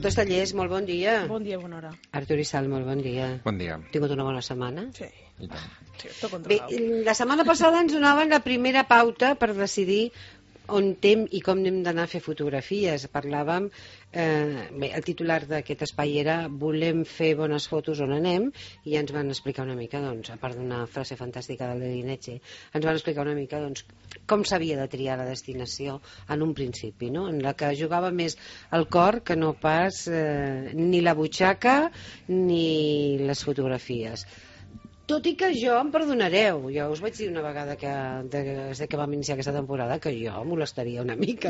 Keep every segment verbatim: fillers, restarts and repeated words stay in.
Artur Tallers, molt bon dia. Bon dia, bona hora. Artur Isal, molt bon dia. Bon dia. Has tingut una bona setmana? Sí. I tant. Sí, tot Bé, controlat. la setmana passada ens donaven la primera pauta per decidir on tem i com anem d'anar a fer fotografies. Parlàvem, eh, bé, el titular d'aquest espai era volem fer bones fotos on anem, i ens van explicar una mica, doncs, a part d'una frase fantàstica del Lady Neche, ens van explicar una mica doncs, com s'havia de triar la destinació en un principi, no? En la que jugava més el cor que no pas eh, ni la butxaca ni les fotografies. Tot i que jo, em perdonareu, jo us vaig dir una vegada que des que vam iniciar aquesta temporada que jo molestaria una mica.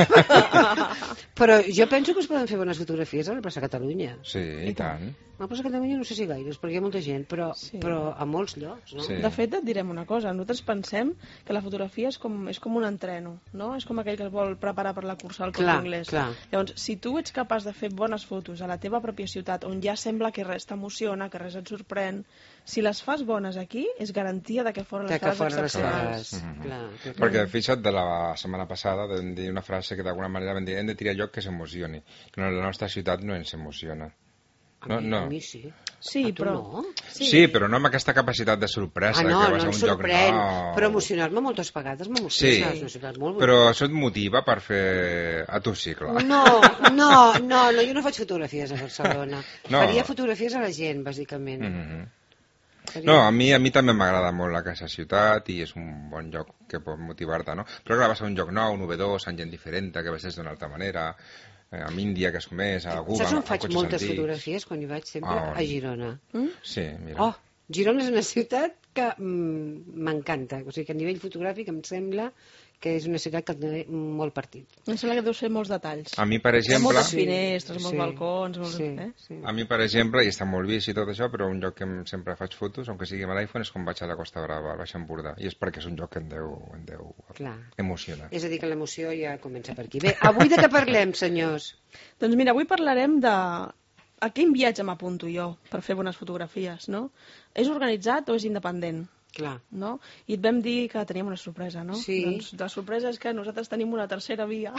Però jo penso que es poden fer bones fotografies a la plaça Catalunya. Sí, i tant. A la plaça Catalunya no sé si gaires, perquè hi ha molta gent, però, Sí. però a molts llocs, no? Sí. De fet, et direm una cosa. Nosaltres pensem que la fotografia és com, és com un entreno, no? És com aquell que es vol preparar per la cursa al Clar, Corte Inglés. clar. Llavors, si tu ets capaç de fer bones fotos a la teva pròpia ciutat, on ja sembla que res t'emociona, que res et sorprèn, si les fas bones aquí, és garantia de que fora les De que faràs fora les excepcionals. faràs. Mhm. Clar, clar. Perquè fixa't, de la setmana passada vam dir una frase que d'alguna manera vam dir hem de triar lloc que s'emocioni, que no, la nostra ciutat no ens emociona. A No, mi, no. a mi sí. Sí, A tu però... no? Sí. sí, però no amb aquesta capacitat de sorpresa, Ah, no, que no vas a em un lloc sorprèn, nou. però emocionar-me moltes vegades Sí, m'emociona, és una ciutat molt bonica. però això et motiva per fer... A tu sí, clar. No, no, no, no, jo no faig fotografies a Barcelona. No. Faria fotografies a la gent, bàsicament. Mhm. Faria- No, a mi, a mi també m'agrada molt aquesta ciutat i és un bon lloc que pot motivar-te, no? Però clar, vas a un lloc nou, novedós, amb gent diferent, que vesteix d'una altra manera, eh, amb Índia, que és més, a Cuba, Saps on amb faig cotxes moltes antics. fotografies quan hi vaig sempre? Ah, on? A Girona. Mm? Sí, mira. Oh, Girona és una ciutat que mm, m'encanta. O sigui que a nivell fotogràfic em sembla que és una ciutat que té molt partit. Em sembla que deus fer molts detalls. A mi, per Hi ha exemple... moltes Sí, finestres, molts sí, balcons... Molts... sí, Eh? sí. A mi, per exemple, i està molt vist i tot això, però un lloc que em- sempre faig fotos, aunque sigui amb l'iPhone, és quan vaig a la Costa Brava, al Baix Empordà. I és perquè és un lloc que em deu, em deu Clar. emocionar. És a dir, que l'emoció ja comença per aquí. Bé, avui de què parlem, senyors? Doncs mira, avui parlarem de a quin viatge m'apunto jo per fer bones fotografies, no? És organitzat o és independent? Clar. No? I et vam dir que teníem una sorpresa, no? Sí. Doncs la sorpresa és que nosaltres tenim una tercera via.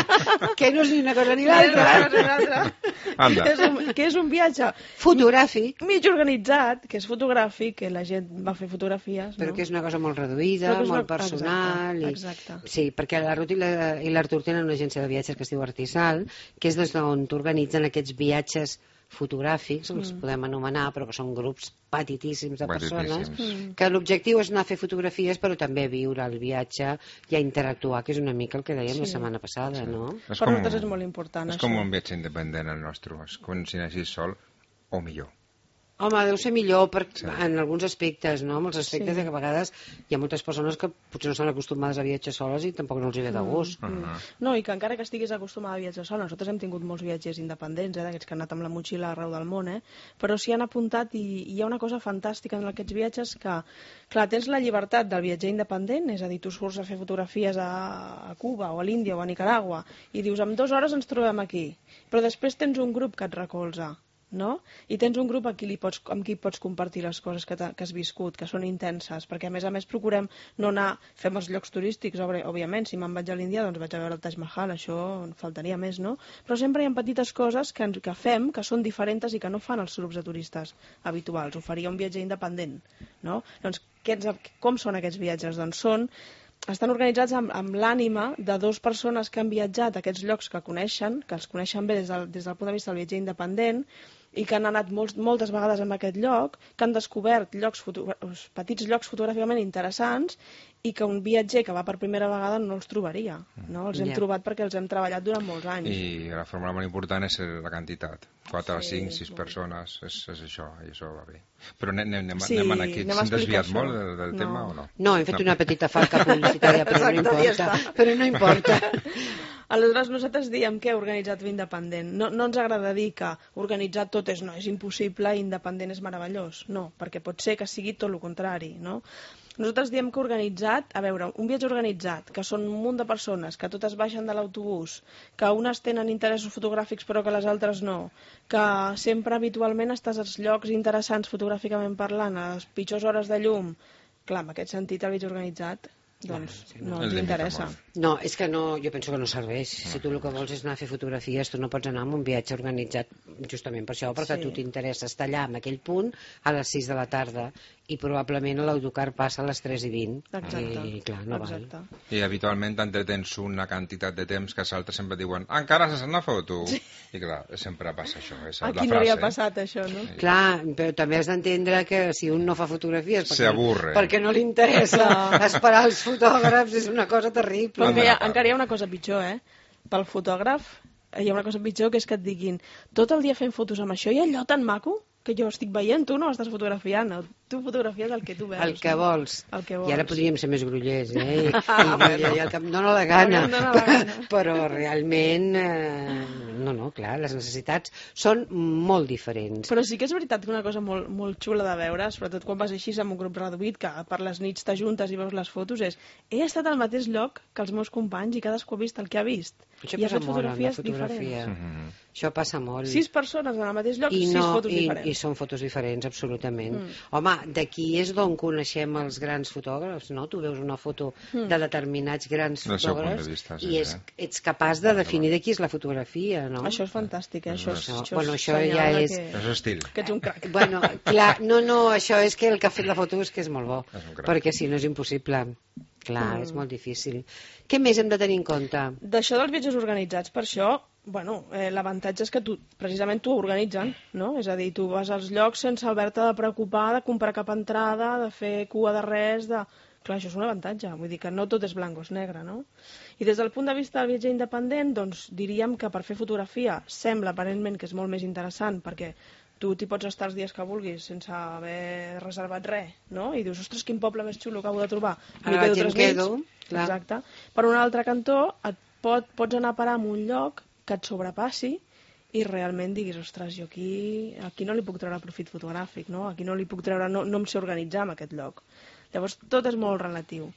Que no és ni una cosa ni Que és una l'altra. cosa i l'altra. Anda. Que és un, que és un viatge Fotogràfic, mig organitzat, que és fotogràfic, que la gent va fer fotografies, però no? que és una cosa molt reduïda, Però que és molt una- personal. Exacte, exacte. I... Sí, perquè la Ruth i la- i l'Artur tenen una agència de viatges que es diu Artisal, que és des d'on t'organitzen aquests viatges fotogràfics, els Mm. podem anomenar, però que són grups petitíssims de persones, Petitíssims. Mm. que l'objectiu és anar a fer fotografies, però també viure el viatge i a interactuar, que és una mica el que dèiem Sí. la setmana passada, no? És Per com, nosaltres és molt important, és això. com un viatge independent el nostre. És com si anessis sol o millor. Home, deu ser millor per, Sí. en alguns aspectes, no? En els aspectes Sí. de que a vegades hi ha moltes persones que potser no estan acostumades a viatjar soles i tampoc no els hi ve de gust. Mm. No, i que encara que estiguis acostumada a viatjar sola, nosaltres hem tingut molts viatgers independents, eh, d'aquests que han anat amb la motxilla arreu del món, eh, però s'hi han apuntat i, i hi ha una cosa fantàstica en aquests viatges que, clar, tens la llibertat del viatger independent, és a dir, tu surts a fer fotografies a, a Cuba o a l'Índia o a Nicaragua i dius, en dues hores ens trobem aquí, però després tens un grup que et recolza, no? I tens un grup amb qui, li pots, amb qui pots compartir les coses que, que has viscut, que són intenses, perquè a més a més procurem no anar, fem els llocs turístics, obvi- òbviament, si me'n vaig a l'Índia doncs vaig a veure el Taj Mahal, això en faltaria més, no? Però sempre hi ha petites coses que, ens- que fem que són diferents i que no fan els grups de turistes habituals, ho faria un viatger independent, no? Doncs què ens, com són aquests viatges? Doncs són estan organitzats amb, amb l'ànima de dues persones que han viatjat a aquests llocs que coneixen, que els coneixen bé des del, des del punt de vista del viatger independent i que han anat molts, moltes vegades a aquest lloc, que han descobert llocs foto, petits llocs fotogràficament interessants i que un viatger que va per primera vegada no els trobaria. No? Els hem Ja. trobat perquè els hem treballat durant molts anys. I la fórmula molt important és la quantitat. quatre, Sí, cinc, sis molt. persones, és, és això, i això va bé. Però anem, anem, Sí, anem aquí. anem a S'han explicar desviat això. molt del, del No. tema o no? No, hem fet una petita falca publicitària, però no Exacte, ja importa. està. Però no importa. Aleshores, nosaltres diem que organitzat o independent. No, no ens agrada dir que organitzat tot és no, és impossible i independent és meravellós. No, perquè pot ser que sigui tot el contrari, no? Nosaltres diem que organitzat, a veure, un viatge organitzat, que són un munt de persones, que totes baixen de l'autobús, que unes tenen interessos fotogràfics però que les altres no, que sempre habitualment estàs als llocs interessants fotogràficament parlant, a les pitjors hores de llum. Clar, en aquest sentit el viatge organitzat doncs Sí, no El ens limita interessa. molt. No, és que no, jo penso que no serveix. Si tu el que vols és anar a fer fotografies, tu no pots anar amb un viatge organitzat justament per això, perquè Sí. a tu t'interessa estar allà en aquell punt a les sis de la tarda i probablement l'autocar passa a les tres i vint. Exacte. I clar, no Exacte. val. I habitualment t'entretens una quantitat de temps que els altres sempre diuen encara se n'ha foto. Sí. I clar, sempre passa això. És A la qui no frase. li ha passat això, no? Clar, però també has d'entendre que si un no fa fotografies Se perquè, aburre. perquè no li interessa esperar els fotògrafs és una cosa terrible. Però Anda, que hi ha, part. encara hi ha una cosa pitjor, eh? Pel fotògraf hi ha una cosa pitjor, que és que et diguin tot el dia fent fotos amb això i allò tan maco que jo estic veient, tu no estàs fotografiant, tu fotografies el que tu veus. El que no? vols. El que I ara vols. podríem ser més grollers, eh? I, i, i el que em dóna la gana. El que em dóna la gana. Però realment, eh, no, no, clar, les necessitats són molt diferents. Però sí que és veritat que una cosa molt, molt xula de veure, sobretot quan vas així amb un grup reduït, que per les nits t'ajuntes i veus les fotos, és he estat al mateix lloc que els meus companys i cadascú ha vist el que ha vist. Això I ha passa fet molt amb la fotografies fotografia. diferents. Mhm. Això passa molt. Sis persones en el mateix lloc, I, sis no, fotos i, diferents. i són fotos diferents, absolutament. Mm. Home, d'aquí és d'on coneixem els grans fotògrafs, no? Tu veus una foto Mm. de determinats grans Del seu punt de fotògrafs vista, sí, i és, sí. ets capaç de definir de qui és la fotografia, no? Això és fantàstic, eh? Això, és, Això- això, bueno, és això ja senyal de és- Que, És estil. que ets un crac. Bueno, clar, no, no, això és que el que ha fet la foto és que és molt bo, És un crac. perquè si no és impossible. Clar, Mm. és molt difícil. Què més hem de tenir en compte? D'això dels viatges organitzats, per això, bueno, eh, l'avantatge és que tu, precisament t'ho organitzen, no? És a dir, tu vas als llocs sense haver-te de preocupar de comprar cap entrada, de fer cua de res, de... Clar, això és un avantatge, vull dir que no tot és blanc o és negre, no? I des del punt de vista del viatge independent, doncs diríem que per fer fotografia sembla aparentment que és molt més interessant, perquè tu t'hi pots estar els dies que vulguis sense haver reservat res, no? I dius, ostres, quin poble més xulo acabo de trobar. Ara M'hi vaig quedo em tres quedo, nits. clar. Exacte. Per un altre cantó, et pot, pots anar a parar a un lloc que et sobrepassi i realment diguis, ostres, jo aquí, aquí no li puc treure profit fotogràfic, no? Aquí no li puc treure, no, no em sé organitzar en aquest lloc. Llavors, tot és molt relatiu.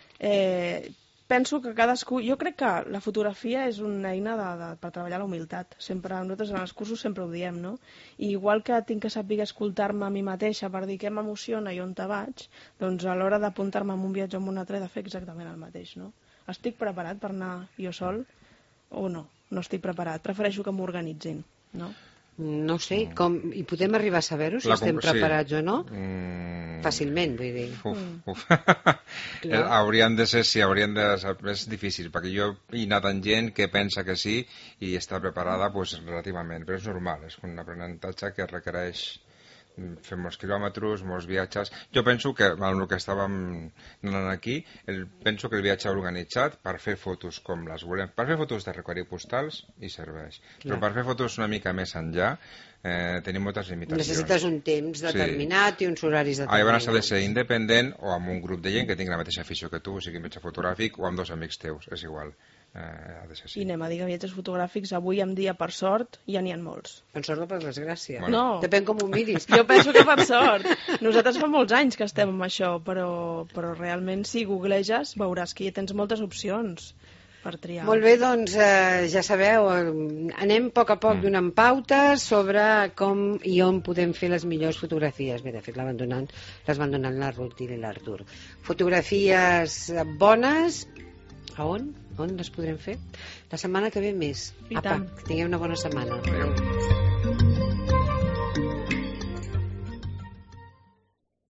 Eh, penso que cadascú... Jo crec que la fotografia és una eina de, de, per treballar la humilitat. Sempre, nosaltres en els cursos sempre ho diem, no? I igual que tinc que saber escoltar-me a mi mateixa per dir què m'emociona i on te vaig, doncs a l'hora d'apuntar-me en un viatge o en un altre he de fer exactament el mateix, no? Estic preparat per anar jo sol o no? No estic preparat. Prefereixo que m'organitzin, no? No sé, com, i podem arribar a saber-ho si La estem conc- sí. preparats o no? Mm. Fàcilment, vull dir. Uf, Mm. uf. Clar. Eh, haurien de ser, sí, haurien de ser, és difícil, perquè jo he anat amb gent que pensa que sí i està preparada pues, relativament, però és normal, és un aprenentatge que requereix mm, fer molts quilòmetres, molts viatges. Jo penso que, amb el que estàvem anant aquí, el, penso que el viatge organitzat per fer fotos com les volem, per fer fotos de recull postals hi serveix, però Clar. per fer fotos una mica més enllà eh, tenim moltes limitacions. Necessites un temps determinat sí. i uns horaris Ah, llavors has de determinats. ser independent o amb un grup de gent que tingui la mateixa afició que tu, o sigui, metge fotogràfic o amb dos amics teus, és igual. Eh, ha de ser I així. anem a dir que viatges fotogràfics avui en dia, per sort, ja n'hi ha molts. Per sort o per desgràcia. Bueno. No. Depèn com ho miris. Jo penso que per sort. Nosaltres fa molts anys que estem amb això, però, però realment si googleges veuràs que ja tens moltes opcions per triar. Molt bé, doncs eh, ja sabeu, eh, anem a poc a poc Mm. donant pautes sobre com i on podem fer les millors fotografies. Bé, de fet, les van donant, les van donant la Ruth i l'Artur. Fotografies eh, bones, a on? On les podrem fer? La setmana que ve més. I Apa, tant. que tingueu una bona setmana. Adéu.